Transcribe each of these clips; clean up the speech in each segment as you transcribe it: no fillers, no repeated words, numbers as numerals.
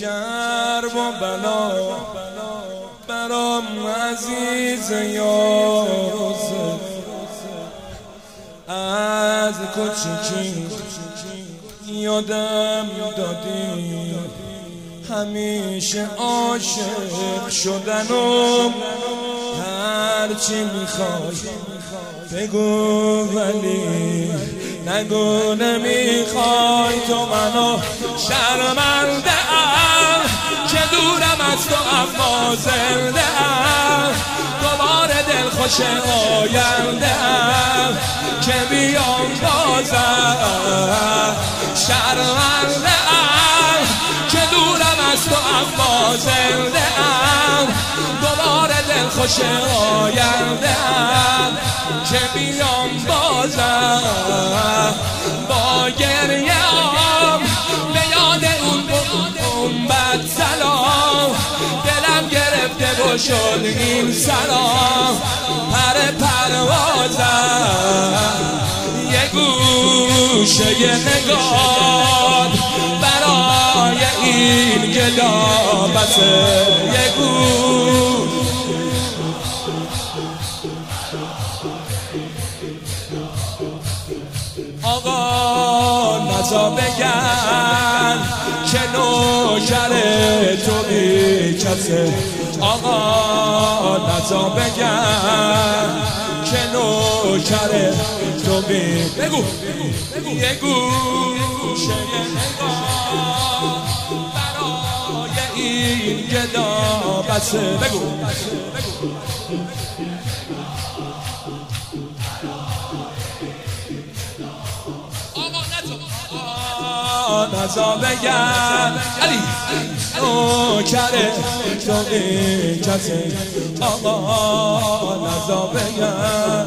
کرب و بلا برام عزیز یوسف، از کوچیکی یادم دادی همیشه عاشق شدنم، هرچی میخوای بگو ولی نگو نمیخوای. تو منو شرمنده ام که دورم از تو اما زنده ام، دوباره دلخوش آینده ام که بیام بازم. شرمنده ام که دورم از تو اما زنده ام، دوباره دلخوش آینده ام که بیام بازم. با گریه به یاد اون بد سلام، دلم گرفته و شد این سلام پر پروازم. یه گوشه یه نگاه برای این گدا بسه، یه گوش آقا نزا بگن که نوکر تو بی کسه. آقا نزا بگن که نوکر تو بی بگو یه گوشه یه نگاه برای این گدا بسه. بگو نزا بگن علی نوکر تو این کسه. آقا نزا بگن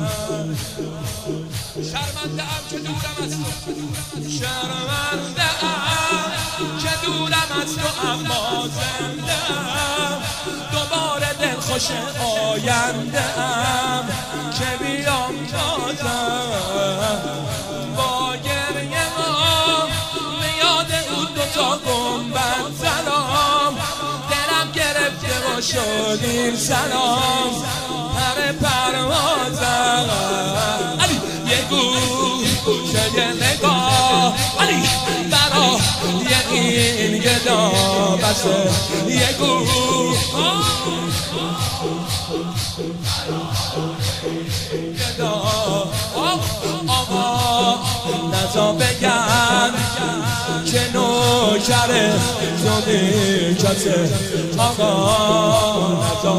شرمنده ام که دورم از تو، شرمنده ام که دورم از تو اما زنده ام، دوباره دلخوش آینده ام که بیام بازم. با گریه به یاد اون دوتا گنبد سلام، دلم گرفته و شد این سلام پر پروازم. علی یه گوشه یه نگاه علی برای این گدا بسه، یه گوشه گدا. آقا نزا بگن که نوکر تو بی کسه. آقا نزا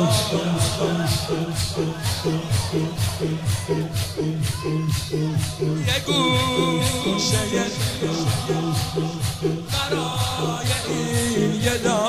یه گوشه برای این گدا.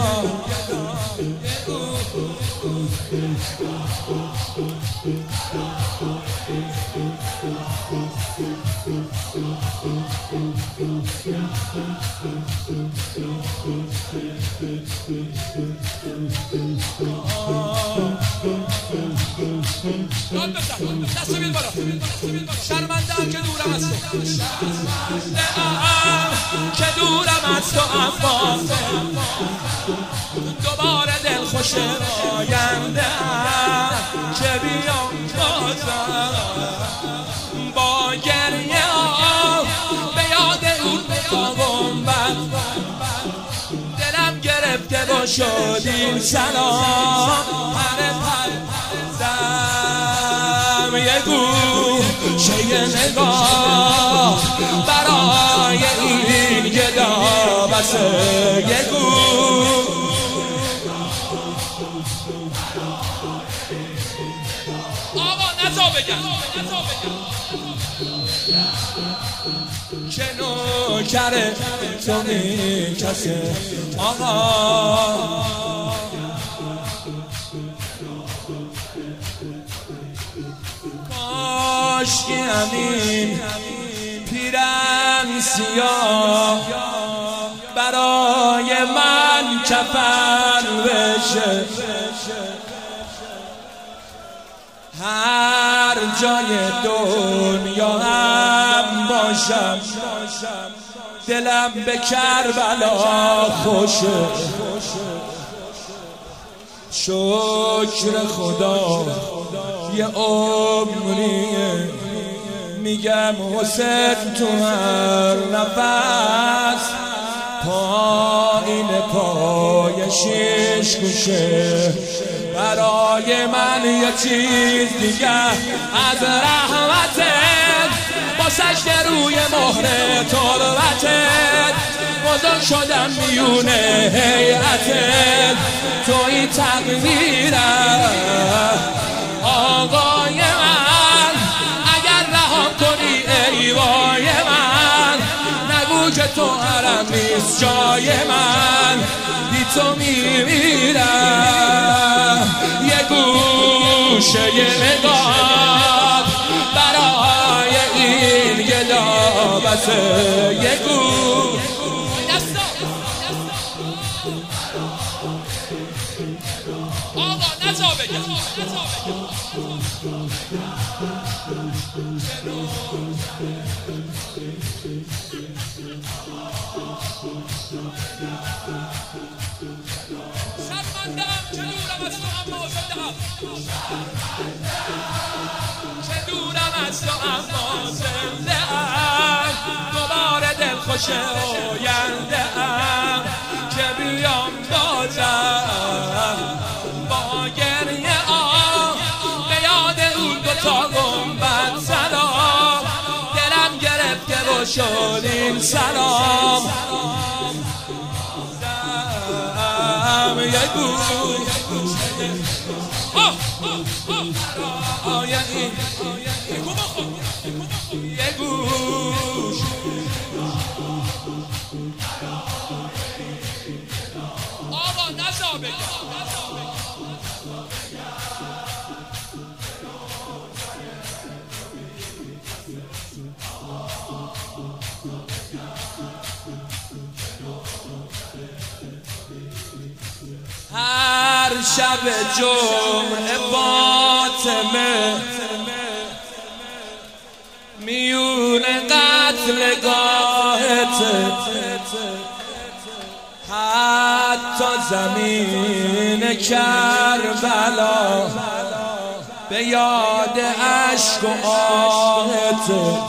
دست بیل بالا، شرمنده ام که دورم از تو، شرمنده ام که دورم از تو اما دوباره دلخوش آینده ام که بیام بازم. با گریه به یاد اون گنبد دلم گرفته و شد این سلام پر زم. یه گوشه یه نگاه برای این گدا بسه، یه گوش آقا نزا بگن که نوکر تو بی کسه. آقا کاش که همین پیرن سیاه برای من کفن بشه، هر جای دنیا هم باشم دلم به کربلا خوشه، شکر خدا یه عمریه میگم حسین تو هر نفس پایین پای شیش کوشه. برای من یه چیز دیگه از رحمتت با سجده روی مهر تربتت بزرگ شدم میونه هیئتت. توی تقدیرم آقای من، اگر رهام کنی ای وای من، نگو که تو حرم نیست جای من، بی تو میمیرم. یه گوشه یه نگاه برای این گدابته، یه گوش آقا نزا بگم شرمنده‌ام چه دورم از تو اما زنده‌ام، چه دورم از تو اما زنده‌ام. دوباره دلخوش آینده‌ام که بیام بازم با گریه به یاد اون دوتا گنبد سلام. دلم گرفته و شد این سلام. یه گوش یه گوش آقا نزا بگم هر شب جمعه فاطمه میون قتلگاهت، حتی زمین کربلا به یاد عشق و آهت،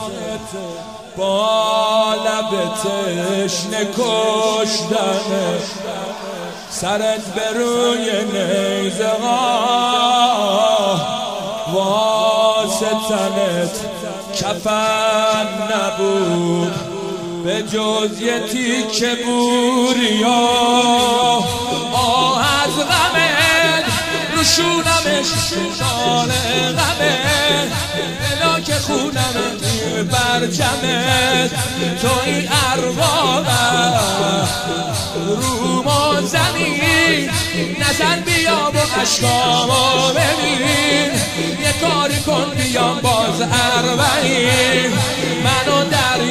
با لب تشنه کشتنه سرت به روی نیزه ها، واسه تنت کفن نبود به جز یه تیکه بوریا. آه از غمت رو شونمش شال غمت، بلا که خونمت برجمت. توی اربابم رو ما زمین نزن بیا و عشقامو ببین. یه کاری کن بیام باز اربعین منو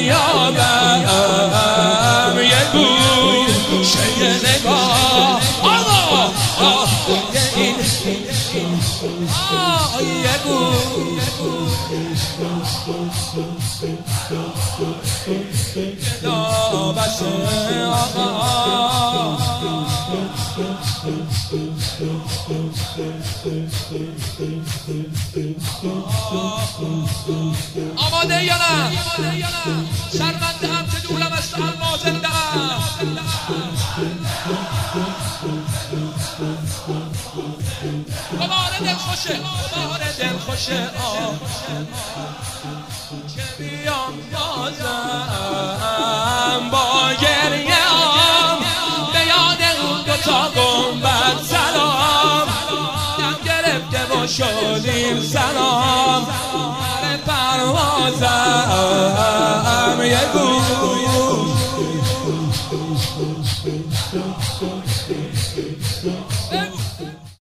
دریابم. یه گوشه یه نگاه آقا این یه گوش دابشه آقا آماده یا نه؟ شرمنده‌ام که دورم از تو اما زنده‌ام. دوباره دلخوشه که بیام بازم با گریه به یاد اون دوتا گنبد سلام. دم گرفته و شدیم سلام در پروازم. یه گوش